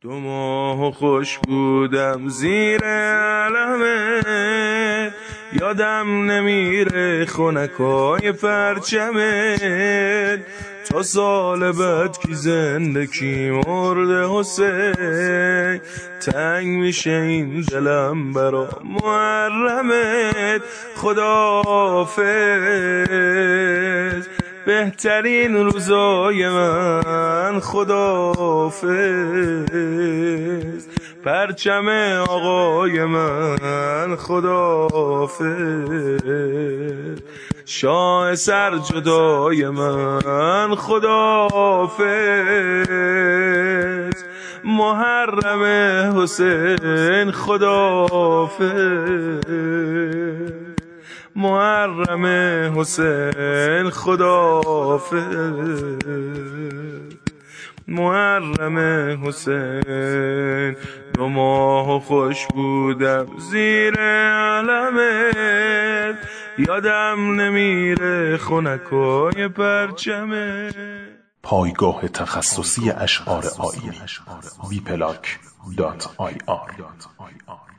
2 ماه خوش بودم زیر علمت، یادم نمیره خنکای پرچمت. تا سال بعد کی زنده کی مرده حسین، تنگ میشه این دلم برا محرمت. خداحافظ بهترین روزای من، خداحافظ پرچم آقای من، خداحافظ شاه سر جدای من، خداحافظ محرم حسین، خداحافظ محرم حسین، خداحافظ محرم حسین. 2 ماه خوش بودم زیر علمت، یادم نمیره خنکای پرچمت. پایگاه تخصصی اشعار آیینی wplac.ir